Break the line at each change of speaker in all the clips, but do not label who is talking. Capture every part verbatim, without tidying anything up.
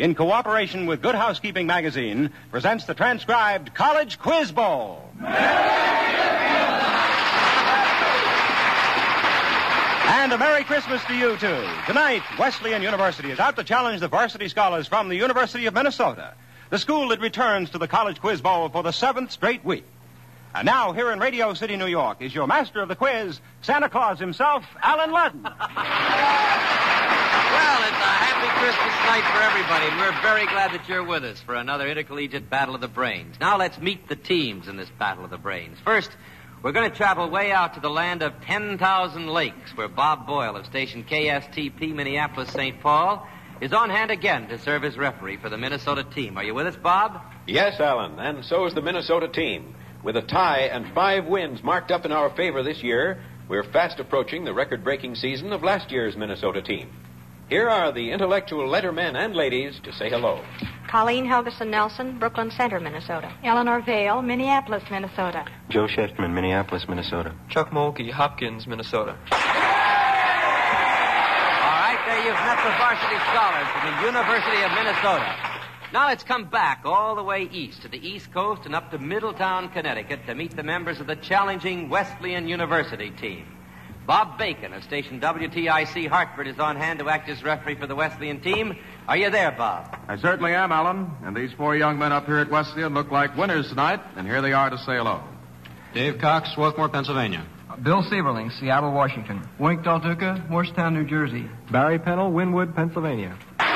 in cooperation with Good Housekeeping Magazine, presents the transcribed College Quiz Bowl. And a Merry Christmas to you, too. Tonight, Wesleyan University is out to challenge the varsity scholars from the University of Minnesota, the school that returns to the College Quiz Bowl for the seventh straight week. And now, here in Radio City, New York, is your master of the quiz, Santa Claus himself, Alan Ludden.
Well, it's a happy Christmas night for everybody, and we're very glad that you're with us for another intercollegiate Battle of the Brains. Now let's meet the teams in this Battle of the Brains. First, we're going to travel way out to the land of ten thousand lakes, where Bob Boyle of station K S T P Minneapolis Saint Paul is on hand again to serve as referee for the Minnesota team. Are you with us, Bob?
Yes, Alan, and so is the Minnesota team. With a tie and five wins marked up in our favor this year, we're fast approaching the record-breaking season of last year's Minnesota team. Here are the intellectual lettermen and ladies to say hello.
Colleen Helgeson Nelson, Brooklyn Center, Minnesota.
Eleanor Vale, Minneapolis, Minnesota.
Joe Shechtman, Minneapolis, Minnesota.
Chuck Mulkey, Hopkins, Minnesota.
All right, there you've met the varsity scholars from the University of Minnesota. Now let's come back all the way east to the East Coast and up to Middletown, Connecticut to meet the members of the challenging Wesleyan University team. Bob Bacon of station W T I C Hartford is on hand to act as referee for the Wesleyan team. Are you there, Bob?
I certainly am, Alan. And these four young men up here at Wesleyan look like winners tonight, and here they are to say hello.
Dave Cox, Swarthmore, Pennsylvania.
Bill Sieberling, Seattle, Washington. Wink Del Duca, Morristown, New Jersey.
Barry Pennell, Wynwood, Pennsylvania.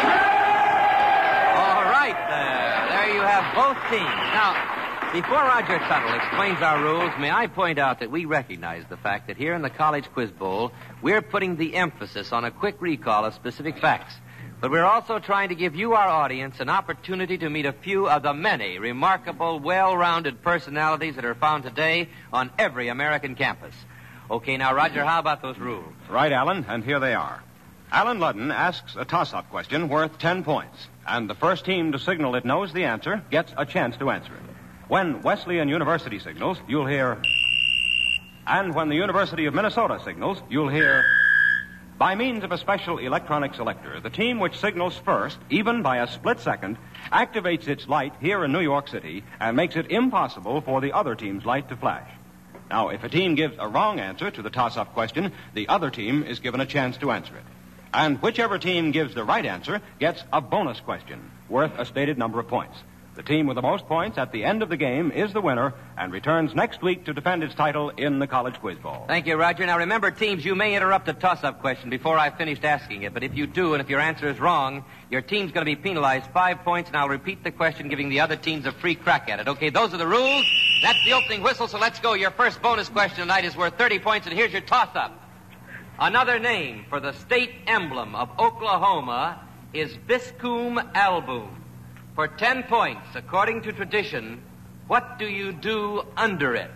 Both teams. Now, before Roger Tuttle explains our rules, may I point out that we recognize the fact that here in the College Quiz Bowl, we're putting the emphasis on a quick recall of specific facts. But we're also trying to give you, our audience, an opportunity to meet a few of the many remarkable, well-rounded personalities that are found today on every American campus. Okay, now, Roger, how about those rules?
Right, Alan, and here they are. Alan Ludden asks a toss-up question worth ten points. And the first team to signal it knows the answer gets a chance to answer it. When Wesleyan University signals, you'll hear... And when the University of Minnesota signals, you'll hear... By means of a special electronic selector, the team which signals first, even by a split second, activates its light here in New York City and makes it impossible for the other team's light to flash. Now, if a team gives a wrong answer to the toss-up question, the other team is given a chance to answer it. And whichever team gives the right answer gets a bonus question worth a stated number of points. The team with the most points at the end of the game is the winner and returns next week to defend its title in the College Quiz Bowl.
Thank you, Roger. Now, remember, teams, you may interrupt a toss-up question before I've finished asking it. But if you do, and if your answer is wrong, your team's going to be penalized five points, and I'll repeat the question, giving the other teams a free crack at it. Okay, those are the rules. That's the opening whistle, so let's go. Your first bonus question tonight is worth thirty points, and here's your toss-up. Another name for the state emblem of Oklahoma is Viscum album. For ten points, according to tradition, what do you do under it?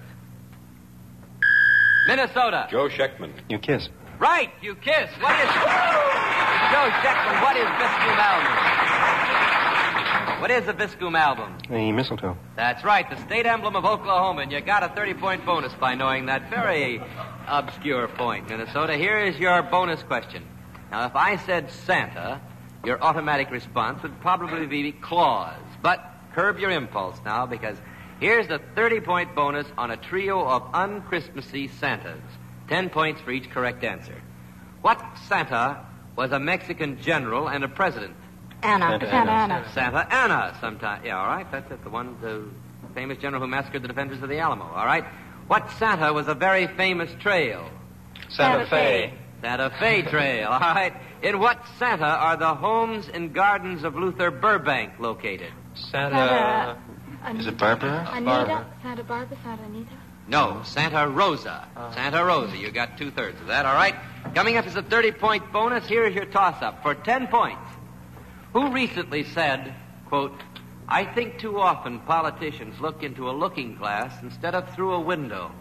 Minnesota.
Joe Shechtman.
You kiss.
Right, you kiss. What is... Joe Shechtman, what is Viscum album? What is the Viscum album?
The mistletoe.
That's right, the state emblem of Oklahoma, and you got a thirty-point bonus by knowing that very obscure point, Minnesota. Here is your bonus question. Now, if I said Santa, your automatic response would probably be Claus. But curb your impulse now, because here's the thirty-point bonus on a trio of un-Christmassy Santas. Ten points for each correct answer. What Santa was a Mexican general and a president?
Anna.
Santa, Santa Anna.
Anna.
Santa Anna, sometime. Yeah, all right, that's it. The one, the famous general who massacred the defenders of the Alamo. All right. What Santa was a very famous trail?
Santa, Santa Fe.
Santa Fe Trail. All right. In what Santa are the homes and gardens of Luther Burbank located?
Santa...
Santa
Is it Barbara?
Anita?
Barbara.
Santa Barbara, Santa Anita?
No, Santa Rosa.
Uh.
Santa Rosa. You got two-thirds of that, all right? Coming up is a thirty-point bonus. Here is your toss-up for ten points. Who recently said, quote, I think too often politicians look into a looking glass instead of through a window?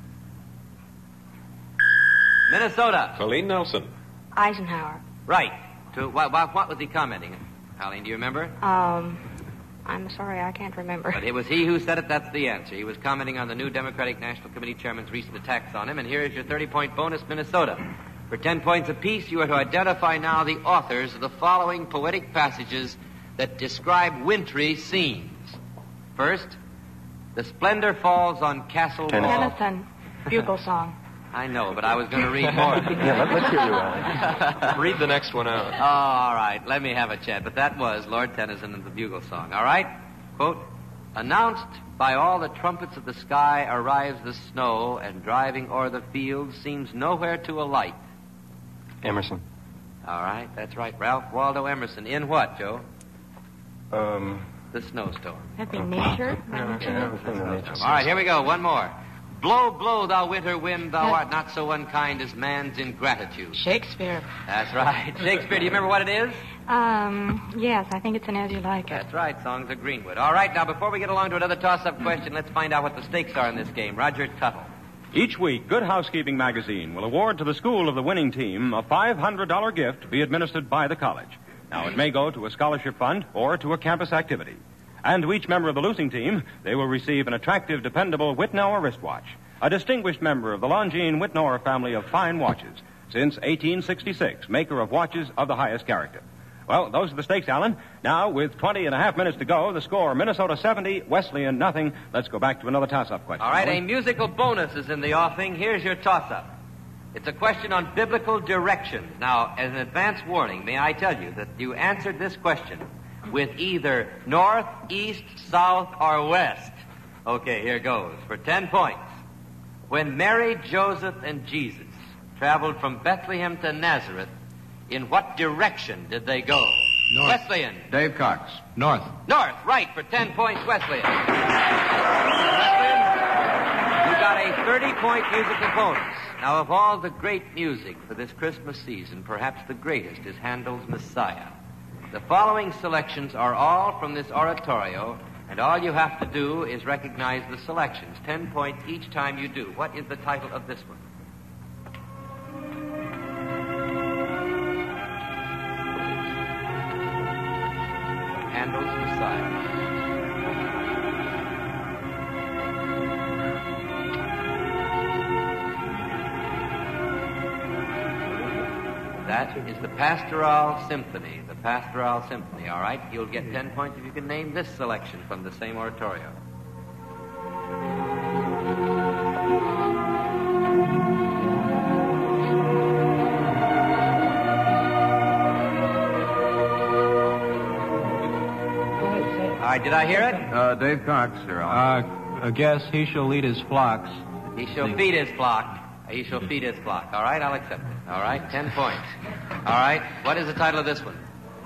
Minnesota.
Colleen Nelson.
Eisenhower.
Right. To what, what, what was he commenting? Colleen, do you remember?
Um, I'm sorry, I can't remember.
But it was he who said it. That's the answer. He was commenting on the new Democratic National Committee chairman's recent attacks on him. And here is your thirty-point bonus, Minnesota. For ten points apiece, you are to identify now the authors of the following poetic passages that describe wintry scenes. First, the splendor falls on Castle Wall.
Tennyson, Bugle Song.
I know, but I was going to read more.
Yeah, let, let's hear you, Alan.
Read the next one out.
Oh, all right. Let me have a chat. But that was Lord Tennyson and the Bugle Song. All right? Quote, announced by all the trumpets of the sky arrives the snow, and driving o'er the fields seems nowhere to alight.
Emerson.
All right. That's right. Ralph Waldo Emerson. In what, Joe?
Um...
The snowstorm.
That'd be nature.
All right, here we go. One more. Blow, blow, thou winter wind, thou art not so unkind as man's ingratitude.
Shakespeare.
That's right. Shakespeare, do you remember what it is?
Um, yes, I think it's an As You Like It.
That's right, Songs of Greenwood. All right, now, before we get along to another toss-up question, let's find out what the stakes are in this game. Roger Tuttle.
Each week, Good Housekeeping magazine will award to the school of the winning team a five hundred dollars gift to be administered by the college. Now, it may go to a scholarship fund or to a campus activity. And to each member of the losing team, they will receive an attractive, dependable Whitnauer wristwatch, a distinguished member of the Longines Whitnauer family of fine watches, since eighteen sixty-six, maker of watches of the highest character. Well, those are the stakes, Alan. Now, with twenty and a half minutes to go, the score, Minnesota seventy, Wesleyan nothing. Let's go back to another toss-up question.
All right, a musical bonus is in the offing. Here's your toss-up. It's a question on biblical directions. Now, as an advance warning, may I tell you that you answered this question with either north, east, south, or west. Okay, here goes. For ten points. When Mary, Joseph, and Jesus traveled from Bethlehem to Nazareth, in what direction did they go?
North.
Wesleyan.
Dave Cox.
North.
North, right, for ten points, Wesleyan. Wesleyan, you got a thirty-point musical bonus. Now, of all the great music for this Christmas season, perhaps the greatest is Handel's Messiah. The following selections are all from this oratorio, and all you have to do is recognize the selections. Ten points each time you do. What is the title of this one? Handel's Messiah. That is the Pastoral Symphony. The Pastoral Symphony, all right? You'll get ten points if you can name this selection from the same oratorio. All right, did I hear it?
Uh, Dave Cox, Sir Alan.
Uh, I guess he shall lead his flocks.
He shall feed his flock. He shall feed his flock. All right, I'll accept it. All right, ten points. All right, what is the title of this one?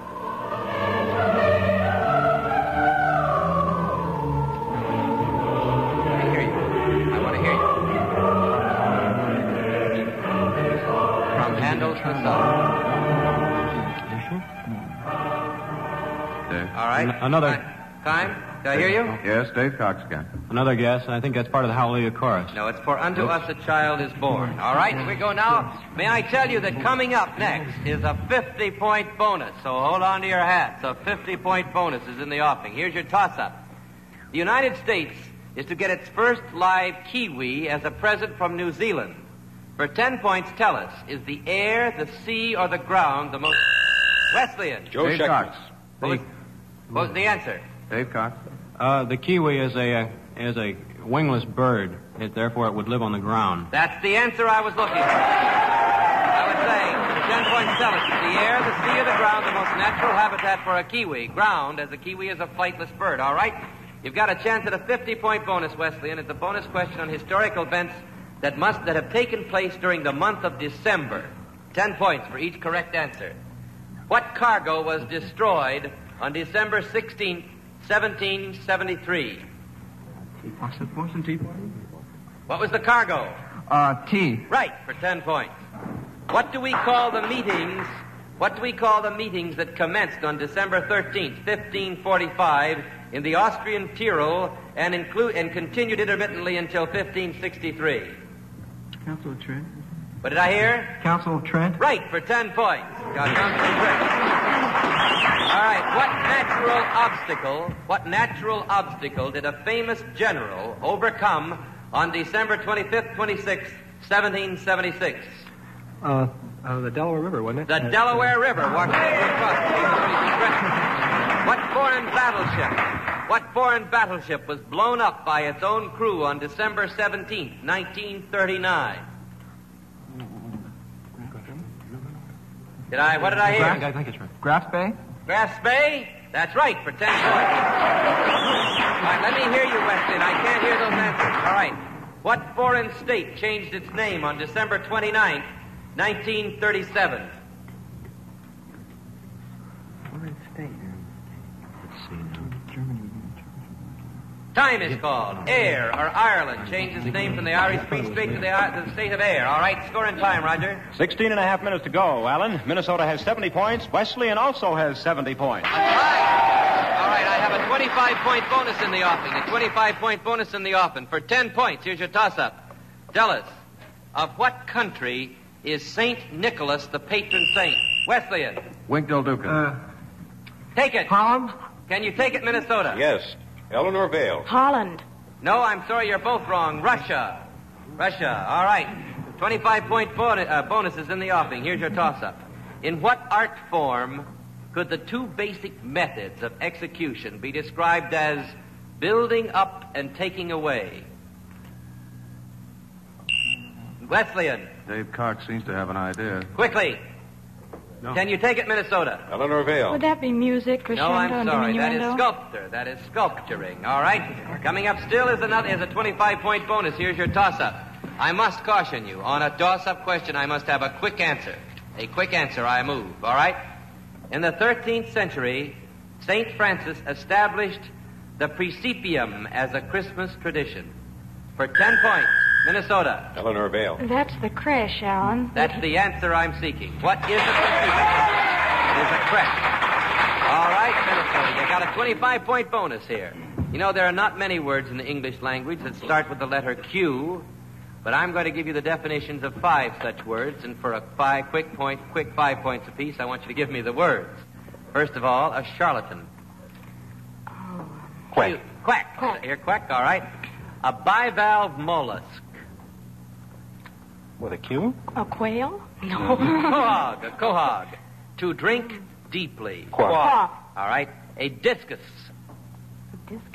I hear you. I want to hear you. From Handel's Messiah.
Dave.
All right.
An- another.
Time? Did I hear you?
Yes, Dave Cox again.
Another guess, and I think that's part of the Hallelujah chorus.
No, it's for unto us a child is born. All right, here we go now. May I tell you that coming up next is a fifty-point bonus. So hold on to your hats. A fifty-point bonus is in the offing. Here's your toss-up. The United States is to get its first live kiwi as a present from New Zealand. For ten points, tell us, is the air, the sea, or the ground the most... Wesleyan.
Joe
Dave
Schechter.
Cox.
What was, what was the answer?
Dave Cox.
Uh, the kiwi is a uh, is a wingless bird. It, therefore, it would live on the ground.
That's the answer I was looking for. I was saying, ten points tell us, is the air, the sea, or the ground the most natural habitat for a kiwi? Ground, as a kiwi is a flightless bird, all right? You've got a chance at a fifty-point bonus, Wesleyan. It's a bonus question on historical events that must that have taken place during the month of December. Ten points for each correct answer. What cargo was destroyed on December sixteenth, seventeen seventy-three?
Boston Tea Party?
What was the cargo?
Uh, tea.
Right, for ten points. What do we call the meetings, what do we call the meetings that commenced on December thirteenth, fifteen forty-five in the Austrian Tyrol and include and continued intermittently until fifteen sixty-three?
Council of Trent.
What did I hear?
Council of Trent.
Right, for ten points. Got Council of Trent. All right, what natural obstacle, what natural obstacle did a famous general overcome on December twenty-fifth, twenty-sixth, seventeen seventy-six?
Uh, uh, the Delaware River, wasn't it?
The Delaware River, walking across the What foreign battleship? What foreign battleship was blown up by its own crew on December seventeenth, nineteen thirty-nine? Did I, what did I hear?
I think it's right.
Grass Bay?
Grass Bay? That's right, for ten points. All right, let me hear you, Weston. I can't hear those answers. All right. What foreign state changed its name on December twenty-ninth, nineteen thirty-seven?
Foreign state. Let's see now. Germany.
Time is called. Ayr, or Ireland, changed its name from the Irish Free State to the, to the state of Ayr. All right, score in time, Roger.
Sixteen and a half minutes to go, Alan. Minnesota has seventy points. Wesleyan also has seventy points.
All right. All right, I have a twenty-five point bonus in the offing. A twenty-five point bonus in the offing. For ten points, here's your toss-up. Tell us, of what country is Saint Nicholas the patron saint? Wesleyan.
Wink Del Duca.
Uh,
Take it.
Holland?
Can you take it, Minnesota?
Yes. Eleanor Vale.
Holland.
No, I'm sorry, you're both wrong. Russia. Russia. All right. twenty-five point bon- uh, bonuses in the offing. Here's your toss-up. In what art form could the two basic methods of execution be described as building up and taking away? Wesleyan.
Dave Cox seems to have an idea.
Quickly.
No.
Can you take it, Minnesota?
Eleanor Vale.
Would that be music, crescendo,
No, I'm
and
sorry. That
diminuendo?
is sculptor. That is sculpturing. All right. Coming up still is another is a twenty-five point bonus. Here's your toss-up. I must caution you. On a toss-up question, I must have a quick answer. A quick answer, I move. All right? In the thirteenth century, Saint Francis established the Praecipium as a Christmas tradition. For ten points, Minnesota.
Eleanor Vale.
That's the creche, Alan.
That's the answer I'm seeking. What is a Praecipium? It is a creche. All right, Minnesota, you got a twenty-five point bonus here. You know, there are not many words in the English language that start with the letter Q, but I'm going to give you the definitions of five such words, and for a five quick point, quick five points apiece, I want you to give me the words. First of all, a charlatan.
Oh.
Quack.
Quack.
Quack.
Here, quack, all right. A bivalve mollusk.
With a Q?
A quail? No.
Quahog, a quahog. To drink deeply.
Quack.
Quack.
All right. A discus.
A disc.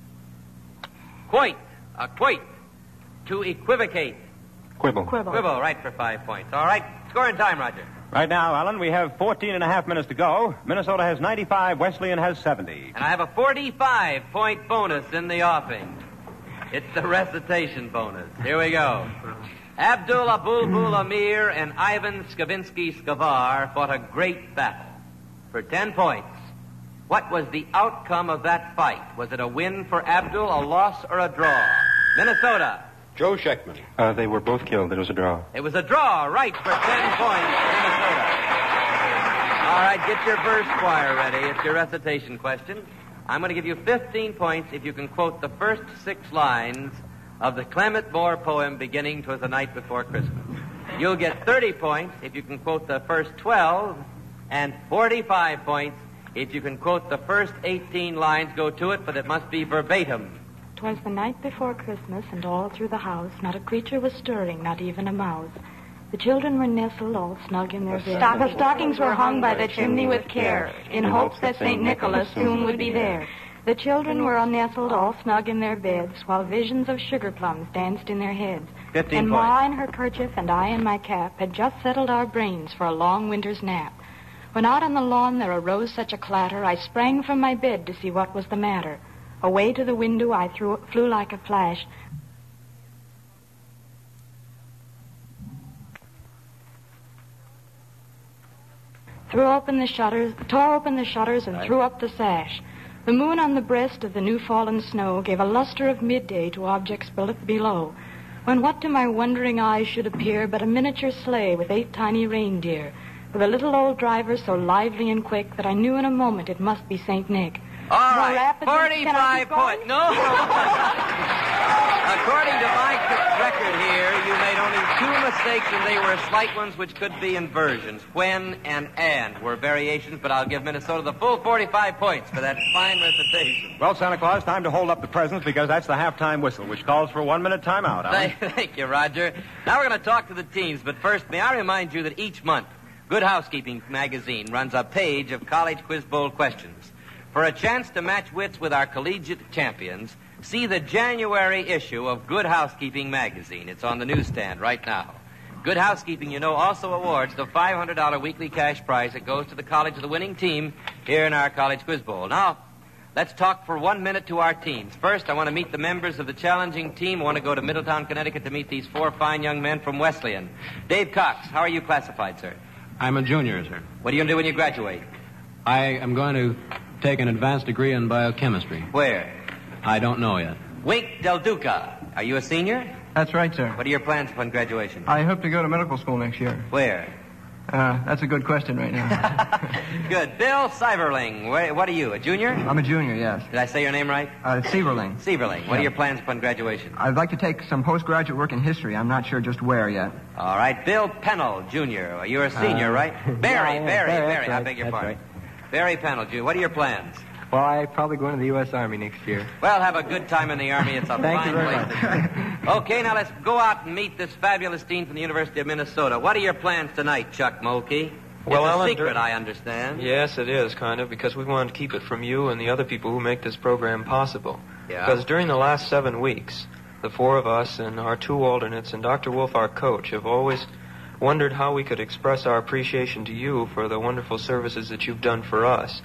Quoit, a quoit. To equivocate.
Quibble.
Quibble.
Quibble, right, for five points. All right. Score in time, Roger.
Right now, Alan, we have fourteen and a half minutes to go. Minnesota has ninety-five. Wesleyan has seventy.
And I have a forty-five point bonus in the offing. It's the recitation bonus. Here we go. Abdul Abulbul Amir and Ivan Skavinsky Skavar fought a great battle. For ten points, what was the outcome of that fight? Was it a win for Abdul, a loss, or a draw? Minnesota.
Joe Scheckman.
Uh, they were both killed. It was a draw.
It was a draw, right, for ten points, Minnesota. All right, get your verse choir ready. It's your recitation question. I'm going to give you fifteen points if you can quote the first six lines of the Clement Moore poem beginning "'Twas the Night Before Christmas." You'll get thirty points if you can quote the first twelve, and forty-five points if you can quote the first eighteen lines. Go to it, but it must be verbatim.
'Twas the night before Christmas, and all through the house not a creature was stirring, not even a mouse. The children were nestled all snug in their beds. The stockings were hung by the chimney with care, in hopes that Saint Nicholas soon would be there. The children were nestled all snug in their beds, while visions of sugar plums danced in their heads.
Fifteen
and
points.
Ma in her kerchief and I in my cap had just settled our brains for a long winter's nap. When out on the lawn there arose such a clatter, I sprang from my bed to see what was the matter. Away to the window I threw, flew like a flash. Threw open the shutters, tore open the shutters, and threw up the sash. The moon on the breast of the new-fallen snow gave a luster of midday to objects below, when what to my wondering eyes should appear but a miniature sleigh with eight tiny reindeer, with a little old driver so lively and quick that I knew in a moment it must be Saint Nick.
All
More
right,
rapidly- Can I
forty-five
keep going?
points. No. According to my c- record here, you made only two mistakes, and they were slight ones which could be inversions. When and and were variations, but I'll give Minnesota the full forty-five points for that fine recitation.
Well, Santa Claus, time to hold up the presents because that's the halftime whistle, which calls for a one-minute timeout, Alan.
Thank, thank you, Roger. Now we're going to talk to the teams, but first, may I remind you that each month, Good Housekeeping magazine runs a page of college quiz bowl questions. For a chance to match wits with our collegiate champions, see the January issue of Good Housekeeping magazine. It's on the newsstand right now. Good Housekeeping, you know, also awards the five hundred dollars weekly cash prize that goes to the college of the winning team here in our college quiz bowl. Now, let's talk for one minute to our teams. First, I want to meet the members of the challenging team. I want to go to Middletown, Connecticut to meet these four fine young men from Wesleyan. Dave Cox, how are you classified, sir?
I'm a junior, sir.
What are you going to do when you graduate?
I am going to take an advanced degree in biochemistry.
Where?
I don't know yet.
Wink Del Duca, are you a senior?
That's right, sir.
What are your plans upon graduation?
I hope to go to medical school next year.
Where?
Uh, that's a good question right now.
Good. Bill Seiverling, where, what are you, a junior?
I'm a junior, yes.
Did I say your name right?
Uh, Seiverling.
Seiverling. What
Yeah.
are your plans upon graduation?
I'd like to take some postgraduate work in history. I'm not sure just where yet.
All right. Bill Pennell, Junior. You're a senior,
Uh,
right? Barry,
yeah, yeah,
Barry,
Barry,
Barry.
that's
I
right,
beg your
that's
pardon.
right.
Barry Pennell, Junior. What are your plans?
Well, I probably go into the U S Army next year.
Well, have a good time in the Army. It's a
Thank
fine
you very
place. to- okay, now let's go out and meet this fabulous team from the University of Minnesota. What are your plans tonight, Chuck Mulkey?
Well,
it's a
Alan,
secret,
dur-
I understand.
Yes, it is, kind of, because we wanted to keep it from you and the other people who make this program possible.
Yeah.
Because during the last seven weeks, the four of us and our two alternates and Doctor Wolf, our coach, have always wondered how we could express our appreciation to you for the wonderful services that you've done for us.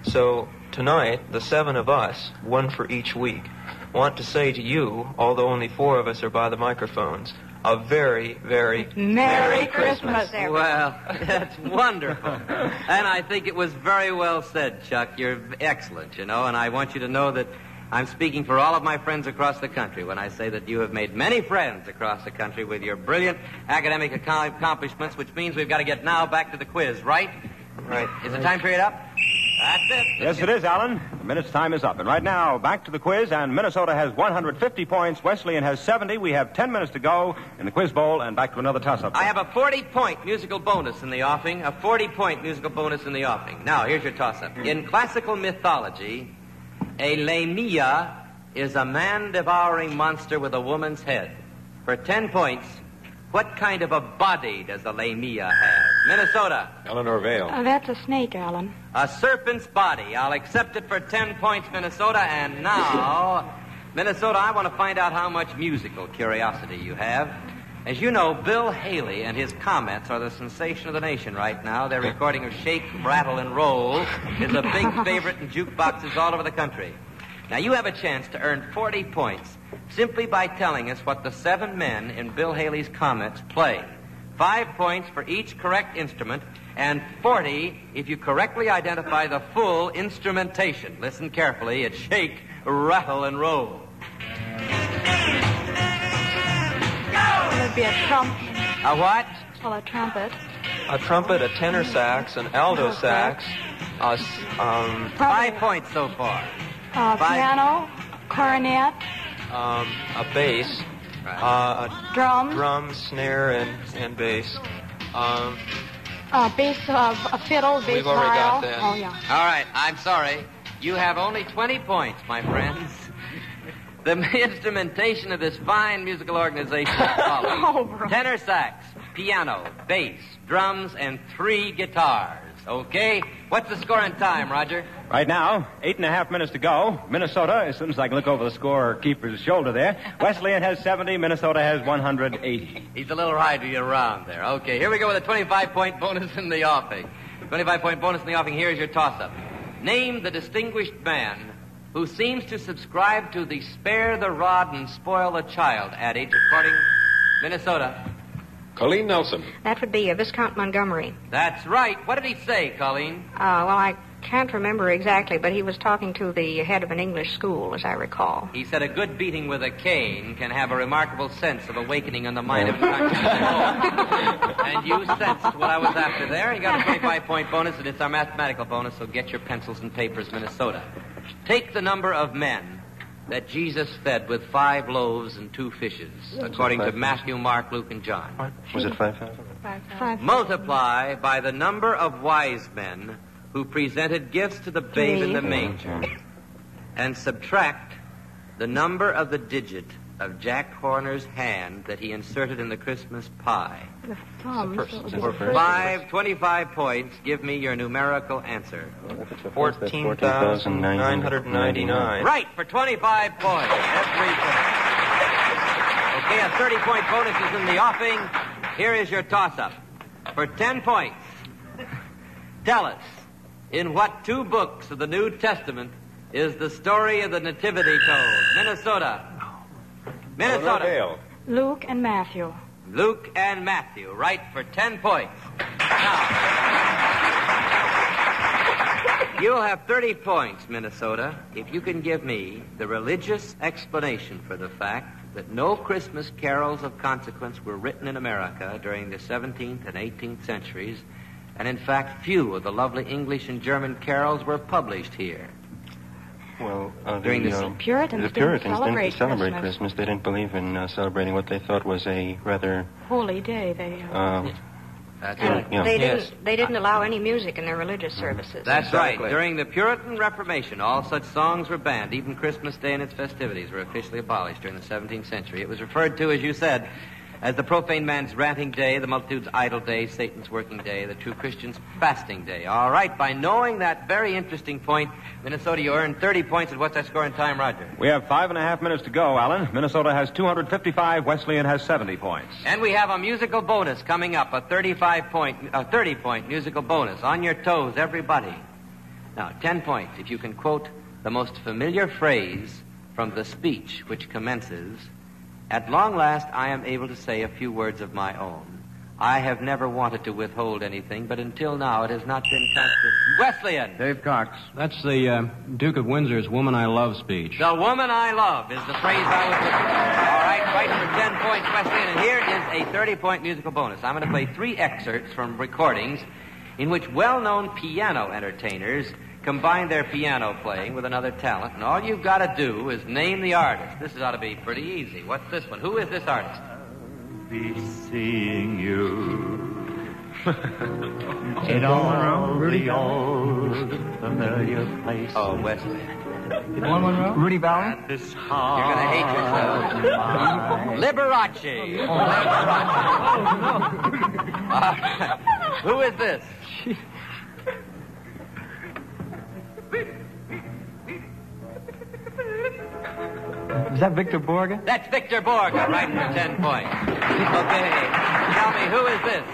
So tonight, the seven of us, one for each week, want to say to you, although only four of us are by the microphones, a very, very
Merry Christmas, everyone.
Well, that's wonderful. And I think it was very well said, Chuck. You're excellent, you know, and I want you to know that I'm speaking for all of my friends across the country when I say that you have made many friends across the country with your brilliant academic ac- accomplishments, which means we've got to get now back to the quiz, right?
Right.
Is the time period up? That's it.
Yes, it is, Alan. The minute's time is up. And right now, back to the quiz, and Minnesota has one hundred fifty points. Wesleyan has seventy. We have ten minutes to go in the quiz bowl, and back to another toss-up.
I have a forty-point musical bonus in the offing, a forty-point musical bonus in the offing. Now, here's your toss-up. In classical mythology, a Lamia is a man-devouring monster with a woman's head. For ten points, what kind of a body does a Lamia have? Minnesota.
Eleanor Vale.
Oh, that's a snake, Alan.
A serpent's body. I'll accept it for ten points, Minnesota. And now, Minnesota, I want to find out how much musical curiosity you have. As you know, Bill Haley and his comments are the sensation of the nation right now. Their recording of Shake, Rattle, and Roll is a big favorite in jukeboxes all over the country. Now, you have a chance to earn forty points simply by telling us what the seven men in Bill Haley's comments play. Five points for each correct instrument, and forty if you correctly identify the full instrumentation. Listen carefully. It's Shake, Rattle, and Roll.
It would be a trump.
A what?
Well, a trumpet.
A trumpet, a tenor sax, an alto sax, a s- um,
Five points so far.
Uh,
Five.
piano, cornet,
um, a bass, uh, a
drums,
drum, snare, and, and bass. Um,
uh, bass, uh, a fiddle, bass
We've already
viol.
got that.
Oh, yeah.
All right, I'm sorry. You have only twenty points, my friends. The instrumentation of this fine musical organization is following.
Oh, bro.
Tenor sax, piano, bass, drums, and three guitars. Okay? What's the score in time, Roger?
Right now, eight and a half minutes to go. Minnesota, as soon as I can look over the scorekeeper's shoulder there, Wesleyan has seventy, Minnesota has one hundred eighty.
He's a little riding around there. Okay, here we go with a twenty-five point bonus in the offing. twenty-five point bonus in the offing. Here's your toss-up. Name the distinguished man who seems to subscribe to the spare the rod and spoil the child adage, according Minnesota.
Colleen Nelson.
That would be uh, Viscount Montgomery.
That's right. What did he say, Colleen?
Uh, well, I can't remember exactly, but he was talking to the head of an English school, as I recall.
He said a good beating with a cane can have a remarkable sense of awakening in the mind of a country. And you sensed what I was after there. You got a twenty-five point bonus, and it's our mathematical bonus, so get your pencils and papers, Minnesota. Take the number of men that Jesus fed with five loaves and two fishes, according to Matthew, Mark, Luke, and John.
Was it five thousand?
Five, five.
Multiply by the number of wise men who presented gifts to the babe in the manger, and subtract the number of the digit of Jack Horner's hand that he inserted in the Christmas pie?
The thumb.
first-
so it
it's
would
the
be
first.
Five, twenty-five points. Give me your numerical answer.
fourteen thousand nine hundred ninety-nine.
Right, for twenty-five points. Everything. Okay, a thirty-point bonus is in the offing. Here is your toss-up. For ten points, tell us, in what two books of the New Testament is the story of the Nativity told? Minnesota. Minnesota.
Dale.
Luke and Matthew.
Luke and Matthew. Right, for ten points. Now, you'll have thirty points, Minnesota, if you can give me the religious explanation for the fact that no Christmas carols of consequence were written in America during the seventeenth and eighteenth centuries, and in fact, few of the lovely English and German carols were published here.
Well, uh,
During
the,
the
uh,
Puritans
the
didn't
Puritans
celebrate
didn't celebrate
Christmas.
Christmas. They didn't believe in uh, celebrating what they thought was a rather.
Holy day. They. Uh,
Uh,
That's
And
right.
yeah.
they
Yes.
didn't. They didn't allow any music in their religious services.
That's
Exactly.
right. During the Puritan Reformation, all such songs were banned. Even Christmas Day and its festivities were officially abolished during the seventeenth century. It was referred to, as you said, as the profane man's ranting day, the multitude's idle day, Satan's working day, the true Christian's fasting day. All right, by knowing that very interesting point, Minnesota, you earned thirty points. And what's that score in time, Roger?
We have five and a half minutes to go, Alan. Minnesota has two hundred fifty-five. Wesleyan has seventy points.
And we have a musical bonus coming up, a thirty-five point, a thirty point musical bonus. On your toes, everybody. Now, ten points if you can quote the most familiar phrase from the speech which commences, "At long last, I am able to say a few words of my own. I have never wanted to withhold anything, but until now it has not been time to..." Wesleyan.
Dave Cox.
That's the uh, Duke of Windsor's Woman I Love speech.
The woman I love is the phrase I was looking for. All right, fight for ten points, Wesleyan. And here is a thirty-point musical bonus. I'm going to play three excerpts from recordings in which well-known piano entertainers combine their piano playing with another talent. And all you've got to do is name the artist. This ought to be pretty easy. What's this one? Who is this artist?
Be seeing you
Ed Monroe, Rudy
the old familiar place.
Oh, Wesleyan.
Ed Monroe, Rudy Ballard.
This
You're going to hate yourself. Liberace.
Oh,
All right. Who is this?
Is that Victor Borga?
That's Victor Borga, right for ten points. Okay, tell me, who is this?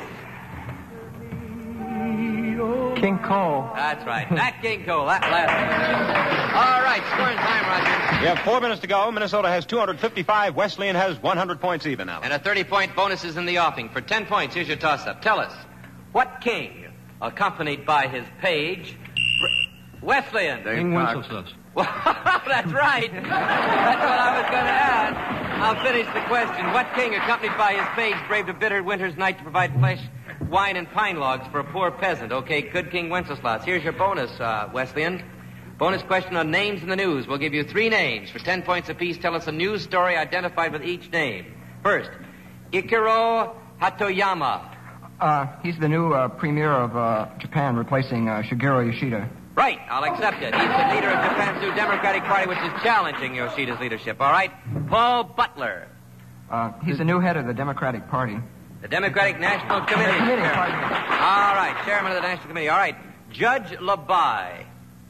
King Cole.
That's right, Nat King Cole, that last one. All right, score in time, Roger.
We have four minutes to go. Minnesota has two hundred fifty-five. Wesleyan has one hundred points even, Alan.
And a thirty-point bonus is in the offing. For ten points, here's your toss-up. Tell us, what king, accompanied by his page... Wesleyan.
Dave
King
Cox.
Wenceslas.
Well, that's right. That's what I was going to ask. I'll finish the question. What king, accompanied by his page, braved a bitter winter's night to provide flesh, wine, and pine logs for a poor peasant? Okay, good King Wenceslas. Here's your bonus, uh, Wesleyan. Bonus question on names in the news. We'll give you three names. For ten points apiece, tell us a news story identified with each name. First, Ikiro Hatoyama.
Uh, he's the new uh, premier of uh, Japan, replacing uh, Shigeru Yoshida.
Right, I'll accept it. He's the leader of Japan's new Democratic Party, which is challenging Yoshida's leadership. All right? Paul Butler.
Uh, he's the new head of the Democratic Party.
The Democratic National Committee.
Committee,
Chairman.
pardon me.
All right, chairman of the National Committee. All right, Judge Labai.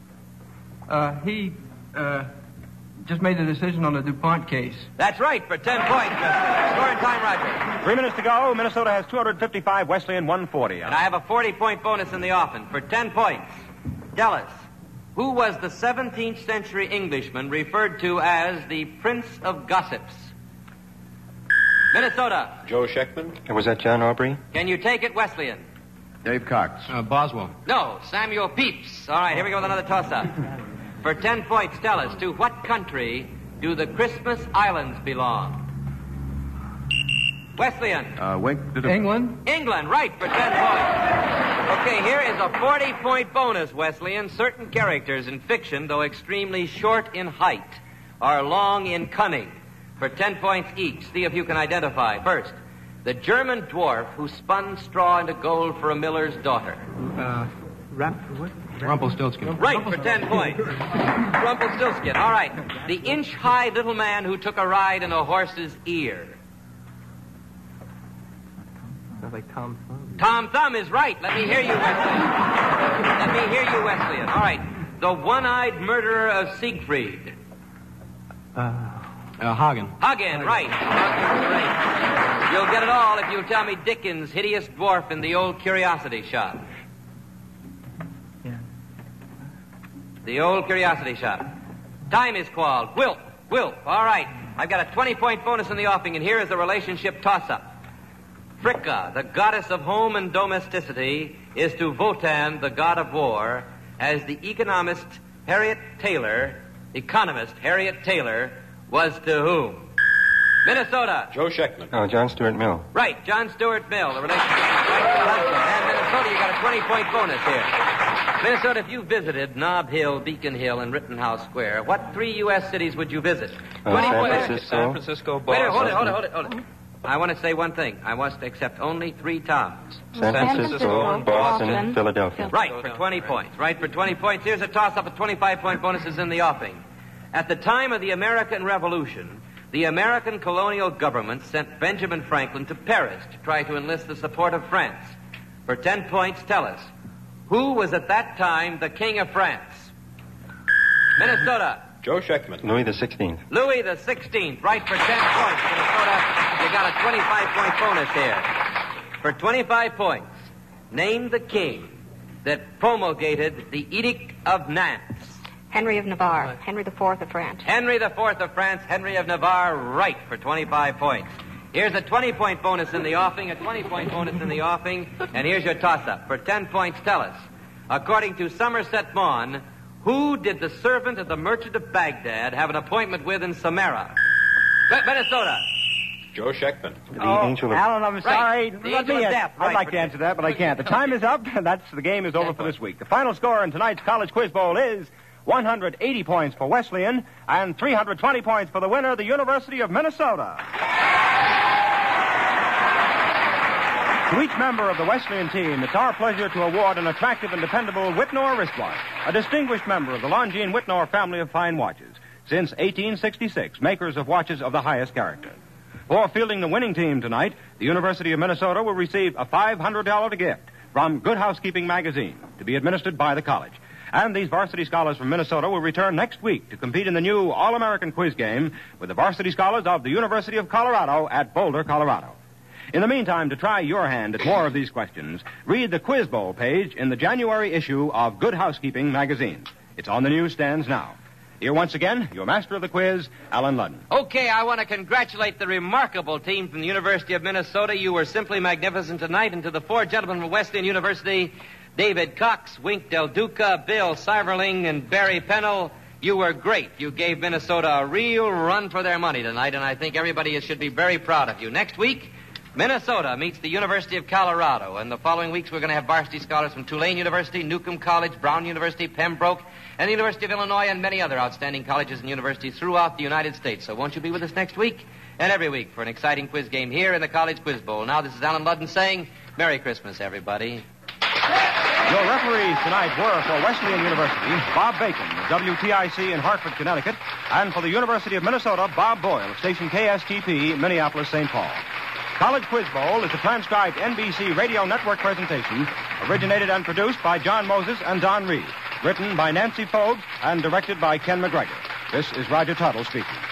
Uh, he uh, just made the decision on the DuPont case.
That's right, for ten points. Score in time, Roger.
Three minutes to go. Minnesota has two hundred fifty-five. Wesleyan one forty.
And I have a forty-point bonus in the offing. For ten points, tell us, who was the seventeenth century Englishman referred to as the Prince of Gossips? Minnesota.
Joe Scheckman.
Was that John Aubrey?
Can you take it, Wesleyan?
Dave Cox.
Uh, Boswell.
No, Samuel Pepys. All right, here we go with another toss-up. For ten points, tell us, to what country do the Christmas Islands belong? Wesleyan.
Uh, Wink. Did
England.
England, right, for ten points. Okay, here is a forty-point bonus, Wesleyan. Certain characters in fiction, though extremely short in height, are long in cunning. For ten points each, see if you can identify. First, the German dwarf who spun straw into gold for a miller's daughter.
Uh,
Ramp, what?
Rumpelstiltskin.
Right, for ten points. Rumpelstiltskin. All right. The inch-high little man who took a ride in a horse's ear.
Sounds like Tom Thumb.
Tom Thumb is right. Let me hear you, Wesleyan. Let me hear you, Wesleyan. All right. The one-eyed murderer of Siegfried.
Uh, uh, Hagen.
Hagen, right. Hagen, right. You'll get it all if you'll tell me Dickens' hideous dwarf in the old curiosity shop.
Yeah.
The old curiosity shop. Time is called. Wilp. Wilp. All right. I've got a twenty-point bonus in the offing, and here is the relationship toss-up. Fricka, the goddess of home and domesticity, is to Wotan, the god of war, as the economist Harriet Taylor, economist Harriet Taylor, was to whom? Minnesota.
Joe Scheckman.
Oh, John Stuart Mill.
Right, John Stuart Mill, the relationship. And Minnesota, you got a twenty-point bonus here. Minnesota, if you visited Nob Hill, Beacon Hill, and Rittenhouse Square, what three U S cities would you visit?
Uh,
twenty
San
points.
Francisco.
San Francisco,
Wait,
Boston.
wait, hold it, hold it, hold it, hold it. I want to say one thing. I must accept only three Toms.
San Francisco, Boston, Philadelphia.
Right, for twenty points. Right, for twenty points. Here's a toss-up of twenty-five point bonuses in the offing. At the time of the American Revolution, the American colonial government sent Benjamin Franklin to Paris to try to enlist the support of France. For ten points, tell us, who was at that time the King of France? Minnesota.
Joe Scheckman.
Louis the Sixteenth.
Louis the Sixteenth, right, for ten points. Minnesota, you got a twenty-five point bonus here. For twenty-five points, name the king that promulgated the Edict of Nantes.
Henry of Navarre. Henry the Fourth of France.
Henry the Fourth of France, Henry of Navarre, right, for twenty-five points. Here's a twenty-point bonus in the offing, a twenty-point bonus in the offing, and here's your toss-up. For ten points, tell us, according to Somerset Maugham, who did the servant of the merchant of Baghdad have an appointment with in Samara? Minnesota.
Joe Scheckman.
The oh, Angel of... Alan, I'm sorry.
Right. The
Let
Angel
me
of
an-
Death.
I'd
Right,
like to answer that, but I can't. The time is up. That's the game is over for this week. The final score in tonight's College Quiz Bowl is one hundred eighty points for Wesleyan and three hundred twenty points for the winner, the University of Minnesota. To each member of the Wesleyan team, it's our pleasure to award an attractive and dependable Whitnor wristwatch, a distinguished member of the Longines Whitnor family of fine watches. Since eighteen sixty-six, makers of watches of the highest character. For fielding the winning team tonight, the University of Minnesota will receive a five hundred dollars gift from Good Housekeeping magazine to be administered by the college. And these varsity scholars from Minnesota will return next week to compete in the new All-American quiz game with the varsity scholars of the University of Colorado at Boulder, Colorado. In the meantime, to try your hand at more of these questions, read the Quiz Bowl page in the January issue of Good Housekeeping magazine. It's on the newsstands now. Here once again, your master of the quiz, Alan Ludden.
Okay, I want to congratulate the remarkable team from the University of Minnesota. You were simply magnificent tonight. And to the four gentlemen from Wesleyan University, David Cox, Wink Del Duca, Bill Seiverling, and Barry Pennell, you were great. You gave Minnesota a real run for their money tonight, and I think everybody should be very proud of you. Next week, Minnesota meets the University of Colorado, and the following weeks we're going to have varsity scholars from Tulane University, Newcomb College, Brown University, Pembroke, and the University of Illinois, and many other outstanding colleges and universities throughout the United States. So won't you be with us next week and every week for an exciting quiz game here in the College Quiz Bowl. Now, this is Alan Ludden saying, Merry Christmas, everybody.
Your referees tonight were for Wesleyan University, Bob Bacon, of W T I C in Hartford, Connecticut, and for the University of Minnesota, Bob Boyle, of station K S T P, Minneapolis, Saint Paul. College Quiz Bowl is a transcribed N B C Radio Network presentation, originated and produced by John Moses and Don Reed, written by Nancy Fogue and directed by Ken McGregor. This is Roger Tuttle speaking.